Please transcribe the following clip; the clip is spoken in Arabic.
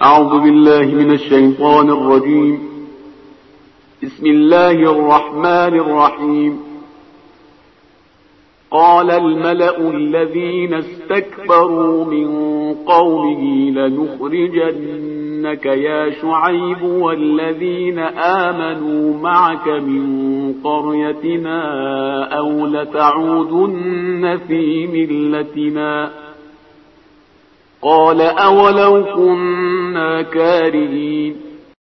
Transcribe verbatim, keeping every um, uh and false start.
أعوذ بالله من الشيطان الرجيم. بسم الله الرحمن الرحيم. قال الملأ الذين استكبروا من قومه لنخرجنك يا شعيب والذين آمنوا معك من قريتنا أو لتعودن في ملتنا. قال أولو كنا كارهين